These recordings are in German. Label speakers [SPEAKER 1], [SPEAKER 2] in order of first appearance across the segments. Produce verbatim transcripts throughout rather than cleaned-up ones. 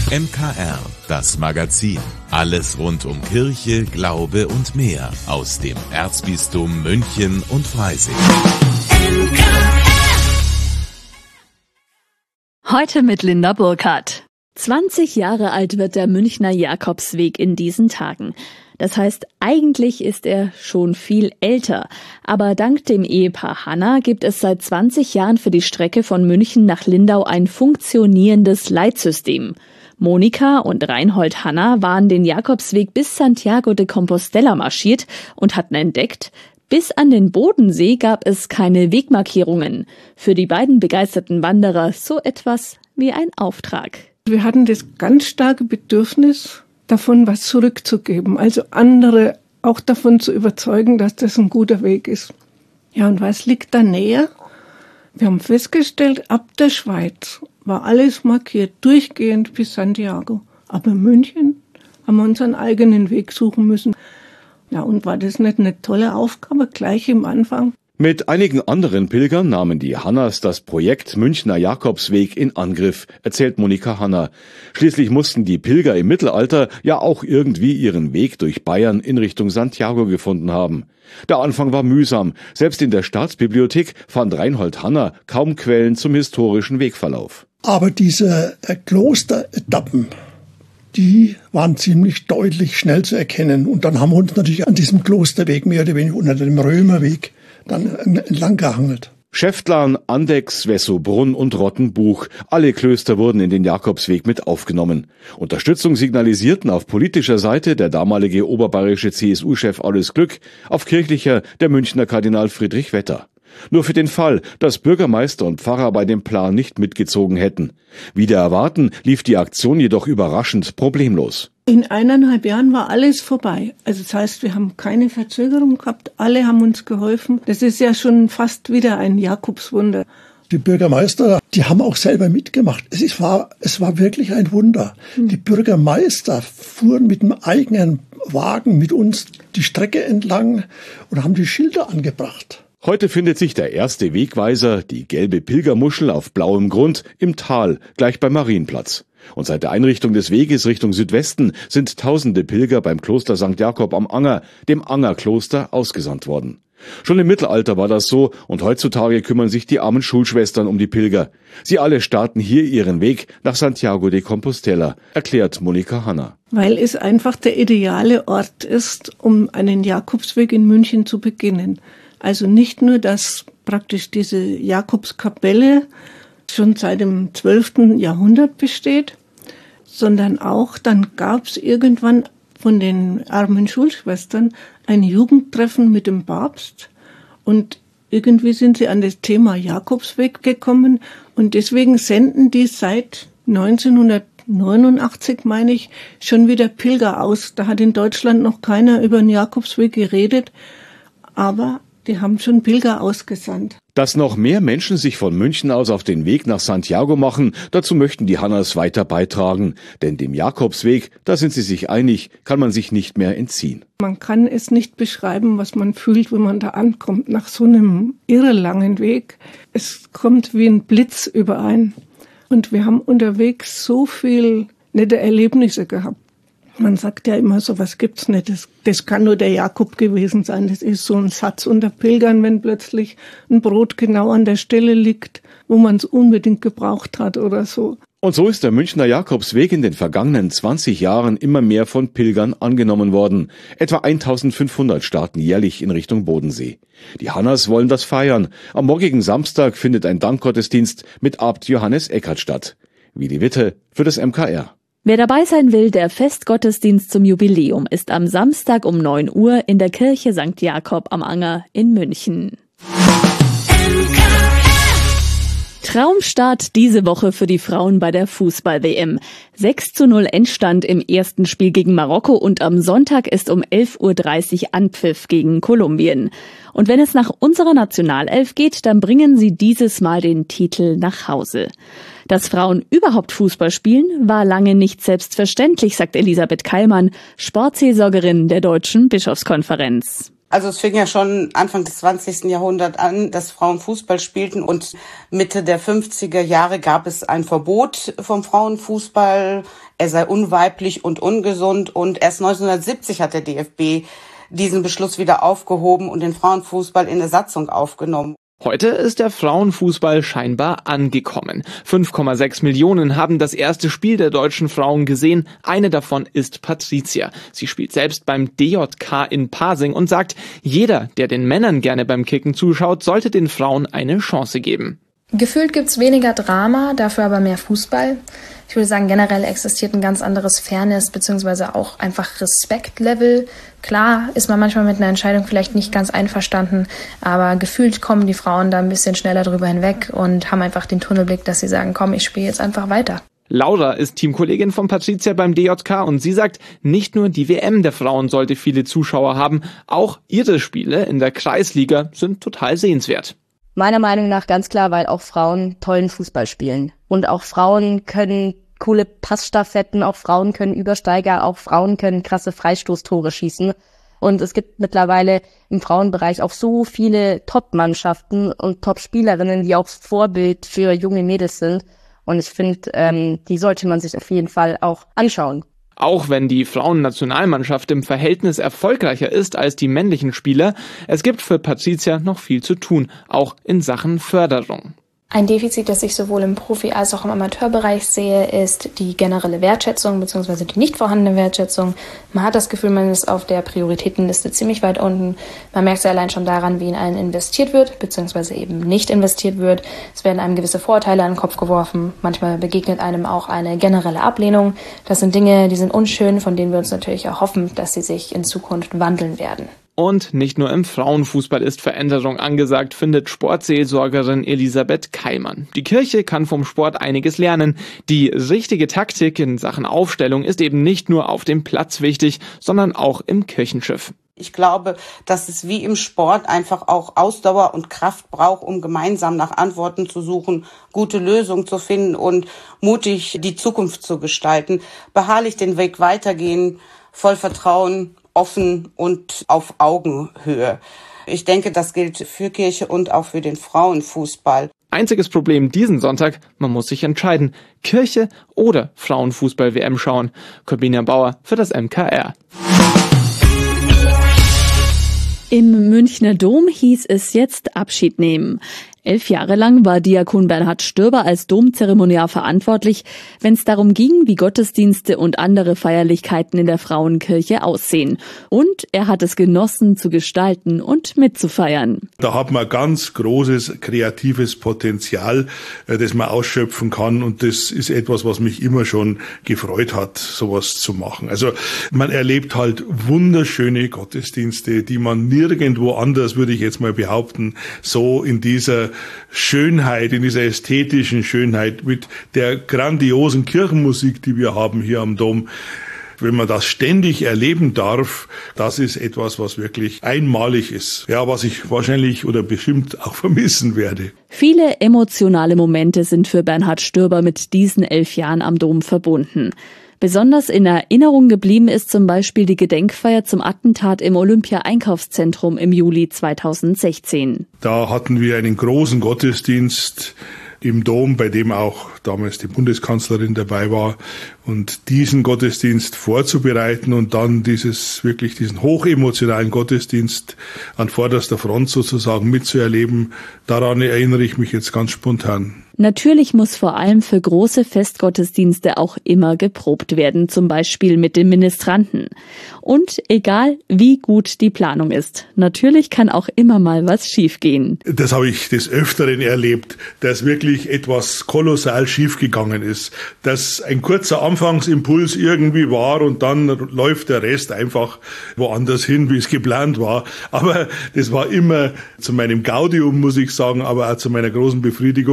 [SPEAKER 1] M K R, das Magazin. Alles rund um Kirche, Glaube und mehr aus dem Erzbistum München und Freising.
[SPEAKER 2] Heute mit Linda Burkhardt. zwanzig Jahre alt wird der Münchner Jakobsweg in diesen Tagen. Das heißt, eigentlich ist er schon viel älter. Aber dank dem Ehepaar Hanna gibt es seit zwanzig Jahren für die Strecke von München nach Lindau ein funktionierendes Leitsystem. Monika und Reinhold Hanna waren den Jakobsweg bis Santiago de Compostela marschiert und hatten entdeckt, bis an den Bodensee gab es keine Wegmarkierungen. Für die beiden begeisterten Wanderer so etwas wie ein Auftrag.
[SPEAKER 3] Wir hatten das ganz starke Bedürfnis, davon was zurückzugeben. Also andere auch davon zu überzeugen, dass das ein guter Weg ist. Ja, und was liegt da näher? Wir haben festgestellt, ab der Schweiz war alles markiert, durchgehend bis Santiago. Aber in München haben wir unseren eigenen Weg suchen müssen. Ja, und war das nicht eine tolle Aufgabe, gleich im Anfang?
[SPEAKER 4] Mit einigen anderen Pilgern nahmen die Hannas das Projekt Münchner Jakobsweg in Angriff, erzählt Monika Hanna. Schließlich mussten die Pilger im Mittelalter ja auch irgendwie ihren Weg durch Bayern in Richtung Santiago gefunden haben. Der Anfang war mühsam. Selbst in der Staatsbibliothek fand Reinhold Hanna kaum Quellen zum historischen Wegverlauf.
[SPEAKER 5] Aber diese äh, Klosteretappen, die waren ziemlich deutlich schnell zu erkennen. Und dann haben wir uns natürlich an diesem Klosterweg mehr oder weniger unter dem Römerweg dann entlang gehangelt.
[SPEAKER 4] Schäftlarn, Andechs, Wessobrunn und Rottenbuch, alle Klöster wurden in den Jakobsweg mit aufgenommen. Unterstützung signalisierten auf politischer Seite der damalige oberbayerische C S U-Chef Alles Glück, auf kirchlicher der Münchner Kardinal Friedrich Wetter. Nur für den Fall, dass Bürgermeister und Pfarrer bei dem Plan nicht mitgezogen hätten. Wider Erwarten lief die Aktion jedoch überraschend problemlos.
[SPEAKER 3] In eineinhalb Jahren war alles vorbei. Also das heißt, wir haben keine Verzögerung gehabt, alle haben uns geholfen. Das ist ja schon fast wieder ein Jakobswunder.
[SPEAKER 5] Die Bürgermeister, die haben auch selber mitgemacht. Es war, es war wirklich ein Wunder. Mhm. Die Bürgermeister fuhren mit dem eigenen Wagen mit uns die Strecke entlang und haben die Schilder angebracht.
[SPEAKER 4] Heute findet sich der erste Wegweiser, die gelbe Pilgermuschel auf blauem Grund, im Tal, gleich beim Marienplatz. Und seit der Einrichtung des Weges Richtung Südwesten sind tausende Pilger beim Kloster Sankt Jakob am Anger, dem Angerkloster, ausgesandt worden. Schon im Mittelalter war das so und heutzutage kümmern sich die armen Schulschwestern um die Pilger. Sie alle starten hier ihren Weg nach Santiago de Compostela, erklärt Monika Hanna.
[SPEAKER 3] Weil es einfach der ideale Ort ist, um einen Jakobsweg in München zu beginnen. Also nicht nur, dass praktisch diese Jakobskapelle schon seit dem zwölften Jahrhundert besteht, sondern auch, dann gab es irgendwann von den armen Schulschwestern ein Jugendtreffen mit dem Papst und irgendwie sind sie an das Thema Jakobsweg gekommen und deswegen senden die seit neunzehnhundertneunundachtzig, meine ich, schon wieder Pilger aus. Da hat in Deutschland noch keiner über den Jakobsweg geredet, aber die haben schon Pilger ausgesandt.
[SPEAKER 4] Dass noch mehr Menschen sich von München aus auf den Weg nach Santiago machen, dazu möchten die Hannas weiter beitragen. Denn dem Jakobsweg, da sind sie sich einig, kann man sich nicht mehr entziehen.
[SPEAKER 3] Man kann es nicht beschreiben, was man fühlt, wenn man da ankommt, nach so einem irre langen Weg. Es kommt wie ein Blitz überein. Und wir haben unterwegs so viel nette Erlebnisse gehabt. Man sagt ja immer, so was gibt's nicht. Das, das kann nur der Jakob gewesen sein. Das ist so ein Satz unter Pilgern, wenn plötzlich ein Brot genau an der Stelle liegt, wo man es unbedingt gebraucht hat oder so.
[SPEAKER 4] Und so ist der Münchner Jakobsweg in den vergangenen zwanzig Jahren immer mehr von Pilgern angenommen worden. Etwa eintausendfünfhundert starten jährlich in Richtung Bodensee. Die Hannas wollen das feiern. Am morgigen Samstag findet ein Dankgottesdienst mit Abt Johannes Eckert statt. Willi Witte für das M K R.
[SPEAKER 2] Wer dabei sein will, der Festgottesdienst zum Jubiläum ist am Samstag um neun Uhr in der Kirche Sankt Jakob am Anger in München. Traumstart diese Woche für die Frauen bei der Fußball-W M. sechs zu null Endstand im ersten Spiel gegen Marokko und am Sonntag ist um elf Uhr dreißig Anpfiff gegen Kolumbien. Und wenn es nach unserer Nationalelf geht, dann bringen sie dieses Mal den Titel nach Hause. Dass Frauen überhaupt Fußball spielen, war lange nicht selbstverständlich, sagt Elisabeth Keilmann, Sportseelsorgerin der Deutschen Bischofskonferenz.
[SPEAKER 6] Also es fing ja schon Anfang des zwanzigsten Jahrhunderts an, dass Frauen Fußball spielten und Mitte der fünfziger Jahre gab es ein Verbot vom Frauenfußball. Er sei unweiblich und ungesund und erst neunzehnhundertsiebzig hat der D F B diesen Beschluss wieder aufgehoben und den Frauenfußball in der Satzung aufgenommen.
[SPEAKER 7] Heute ist der Frauenfußball scheinbar angekommen. fünf Komma sechs Millionen haben das erste Spiel der deutschen Frauen gesehen. Eine davon ist Patricia. Sie spielt selbst beim D J K in Pasing und sagt, jeder, der den Männern gerne beim Kicken zuschaut, sollte den Frauen eine Chance geben.
[SPEAKER 8] Gefühlt gibt's weniger Drama, dafür aber mehr Fußball. Ich würde sagen, generell existiert ein ganz anderes Fairness bzw. auch einfach Respektlevel. Klar ist man manchmal mit einer Entscheidung vielleicht nicht ganz einverstanden, aber gefühlt kommen die Frauen da ein bisschen schneller drüber hinweg und haben einfach den Tunnelblick, dass sie sagen, komm, ich spiele jetzt einfach weiter.
[SPEAKER 7] Laura ist Teamkollegin von Patricia beim D J K und sie sagt, nicht nur die W M der Frauen sollte viele Zuschauer haben, auch ihre Spiele in der Kreisliga sind total sehenswert.
[SPEAKER 9] Meiner Meinung nach ganz klar, weil auch Frauen tollen Fußball spielen. Und auch Frauen können coole Passstaffetten, auch Frauen können Übersteiger, auch Frauen können krasse Freistoßtore schießen. Und es gibt mittlerweile im Frauenbereich auch so viele Top-Mannschaften und Top-Spielerinnen, die auch Vorbild für junge Mädels sind. Und ich finde, ähm, die sollte man sich auf jeden Fall auch anschauen.
[SPEAKER 7] Auch wenn die Frauennationalmannschaft im Verhältnis erfolgreicher ist als die männlichen Spieler, es gibt für Patricia noch viel zu tun, auch in Sachen Förderung.
[SPEAKER 8] Ein Defizit, das ich sowohl im Profi- als auch im Amateurbereich sehe, ist die generelle Wertschätzung bzw. die nicht vorhandene Wertschätzung. Man hat das Gefühl, man ist auf der Prioritätenliste ziemlich weit unten. Man merkt es ja allein schon daran, wie in einen investiert wird bzw. eben nicht investiert wird. Es werden einem gewisse Vorteile an den Kopf geworfen. Manchmal begegnet einem auch eine generelle Ablehnung. Das sind Dinge, die sind unschön, von denen wir uns natürlich auch hoffen, dass sie sich in Zukunft wandeln werden.
[SPEAKER 7] Und nicht nur im Frauenfußball ist Veränderung angesagt, findet Sportseelsorgerin Elisabeth Keilmann. Die Kirche kann vom Sport einiges lernen. Die richtige Taktik in Sachen Aufstellung ist eben nicht nur auf dem Platz wichtig, sondern auch im Kirchenschiff.
[SPEAKER 6] Ich glaube, dass es wie im Sport einfach auch Ausdauer und Kraft braucht, um gemeinsam nach Antworten zu suchen, gute Lösungen zu finden und mutig die Zukunft zu gestalten. Beharrlich den Weg weitergehen, voll Vertrauen, offen und auf Augenhöhe. Ich denke, das gilt für Kirche und auch für den Frauenfußball.
[SPEAKER 7] Einziges Problem diesen Sonntag, man muss sich entscheiden, Kirche oder Frauenfußball-W M schauen. Corbina Bauer für das M K R.
[SPEAKER 2] Im Münchner Dom hieß es jetzt Abschied nehmen. Elf Jahre lang war Diakon Bernhard Stürber als Domzeremoniar verantwortlich, wenn es darum ging, wie Gottesdienste und andere Feierlichkeiten in der Frauenkirche aussehen. Und er hat es genossen, zu gestalten und mitzufeiern.
[SPEAKER 10] Da hat man ganz großes kreatives Potenzial, das man ausschöpfen kann. Und das ist etwas, was mich immer schon gefreut hat, sowas zu machen. Also man erlebt halt wunderschöne Gottesdienste, die man nirgendwo anders, würde ich jetzt mal behaupten, so in dieser Schönheit, in dieser ästhetischen Schönheit, mit der grandiosen Kirchenmusik, die wir haben hier am Dom. Wenn man das ständig erleben darf, das ist etwas, was wirklich einmalig ist. Ja, was ich wahrscheinlich oder bestimmt auch vermissen werde.
[SPEAKER 2] Viele emotionale Momente sind für Bernhard Stürber mit diesen elf Jahren am Dom verbunden. Besonders in Erinnerung geblieben ist zum Beispiel die Gedenkfeier zum Attentat im Olympia-Einkaufszentrum im Juli zweitausendsechzehn.
[SPEAKER 10] Da hatten wir einen großen Gottesdienst im Dom, bei dem auch damals die Bundeskanzlerin dabei war. Und diesen Gottesdienst vorzubereiten und dann dieses wirklich diesen hochemotionalen Gottesdienst an vorderster Front sozusagen mitzuerleben, daran erinnere ich mich jetzt ganz spontan.
[SPEAKER 2] Natürlich muss vor allem für große Festgottesdienste auch immer geprobt werden, zum Beispiel mit den Ministranten. Und egal, wie gut die Planung ist, natürlich kann auch immer mal was schiefgehen.
[SPEAKER 10] Das habe ich des Öfteren erlebt, dass wirklich etwas kolossal schiefgegangen ist, dass ein kurzer Anfangsimpuls irgendwie war und dann läuft der Rest einfach woanders hin, wie es geplant war. Aber das war immer zu meinem Gaudium, muss ich sagen, aber auch zu meiner großen Befriedigung dann so,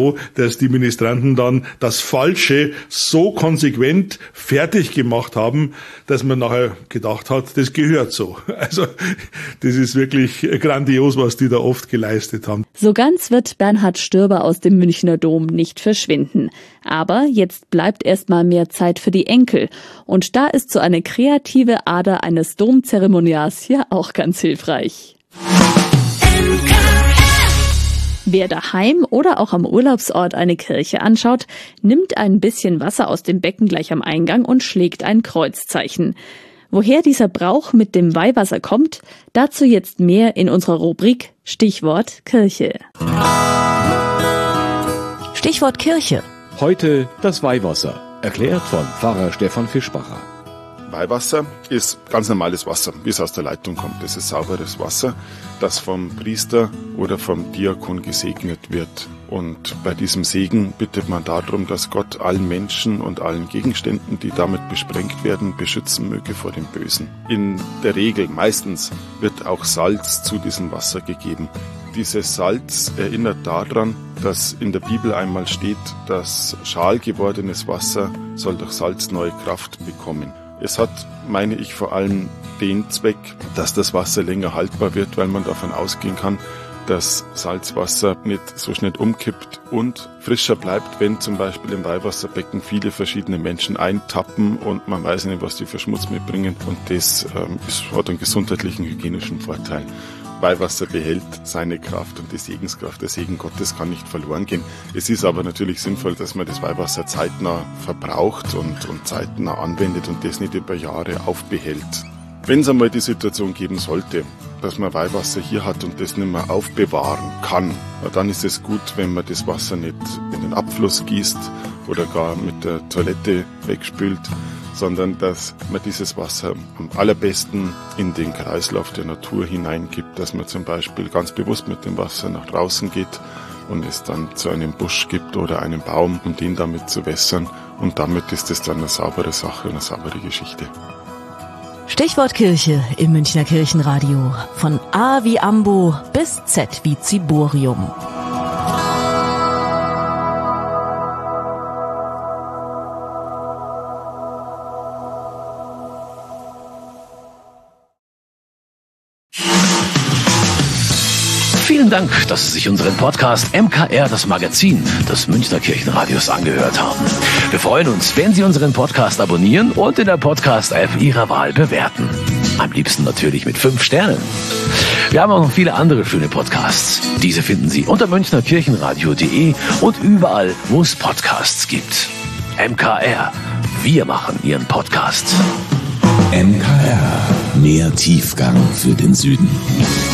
[SPEAKER 10] so, dass die Ministranten dann das Falsche so konsequent fertig gemacht haben, dass man nachher gedacht hat, das gehört so. Also das ist wirklich grandios, was die da oft geleistet haben.
[SPEAKER 2] So ganz wird Bernhard Stürber aus dem Münchner Dom nicht verschwinden. Aber jetzt bleibt erstmal mehr Zeit für die Enkel. Und da ist so eine kreative Ader eines Domzeremonials hier auch ganz hilfreich. Wer daheim oder auch am Urlaubsort eine Kirche anschaut, nimmt ein bisschen Wasser aus dem Becken gleich am Eingang und schlägt ein Kreuzzeichen. Woher dieser Brauch mit dem Weihwasser kommt, dazu jetzt mehr in unserer Rubrik Stichwort Kirche.
[SPEAKER 11] Stichwort Kirche.
[SPEAKER 4] Heute das Weihwasser, erklärt von Pfarrer Stefan Fischbacher.
[SPEAKER 12] Weihwasser ist ganz normales Wasser, wie es aus der Leitung kommt. Das ist sauberes Wasser, das vom Priester oder vom Diakon gesegnet wird. Und bei diesem Segen bittet man darum, dass Gott allen Menschen und allen Gegenständen, die damit besprengt werden, beschützen möge vor dem Bösen. In der Regel, meistens, wird auch Salz zu diesem Wasser gegeben. Dieses Salz erinnert daran, dass in der Bibel einmal steht, dass schal gewordenes Wasser soll durch Salz neue Kraft bekommen. Es hat, meine ich, vor allem den Zweck, dass das Wasser länger haltbar wird, weil man davon ausgehen kann, dass Salzwasser nicht so schnell umkippt und frischer bleibt, wenn zum Beispiel im Weihwasserbecken viele verschiedene Menschen eintappen und man weiß nicht, was die für Schmutz mitbringen. Und das ähm, ist, hat einen gesundheitlichen, hygienischen Vorteil. Weihwasser behält seine Kraft und die Segenskraft, der Segen Gottes kann nicht verloren gehen. Es ist aber natürlich sinnvoll, dass man das Weihwasser zeitnah verbraucht und, und zeitnah anwendet und das nicht über Jahre aufbehält. Wenn es einmal die Situation geben sollte, dass man Weihwasser hier hat und das nicht mehr aufbewahren kann, dann ist es gut, wenn man das Wasser nicht in den Abfluss gießt oder gar mit der Toilette wegspült, sondern dass man dieses Wasser am allerbesten in den Kreislauf der Natur hineingibt, dass man zum Beispiel ganz bewusst mit dem Wasser nach draußen geht und es dann zu einem Busch gibt oder einem Baum, um den damit zu wässern. Und damit ist es dann eine saubere Sache und eine saubere Geschichte.
[SPEAKER 11] Stichwort Kirche im Münchner Kirchenradio. Von A wie Ambo bis Z wie Ziborium.
[SPEAKER 13] Vielen Dank, dass Sie sich unseren Podcast M K R, das Magazin des Münchner Kirchenradios, angehört haben. Wir freuen uns, wenn Sie unseren Podcast abonnieren und in der Podcast-App Ihrer Wahl bewerten. Am liebsten natürlich mit fünf Sternen. Wir haben auch noch viele andere schöne Podcasts. Diese finden Sie unter münchner kirchenradio punkt de und überall, wo es Podcasts gibt. M K R, wir machen Ihren Podcast.
[SPEAKER 1] M K R, mehr Tiefgang für den Süden.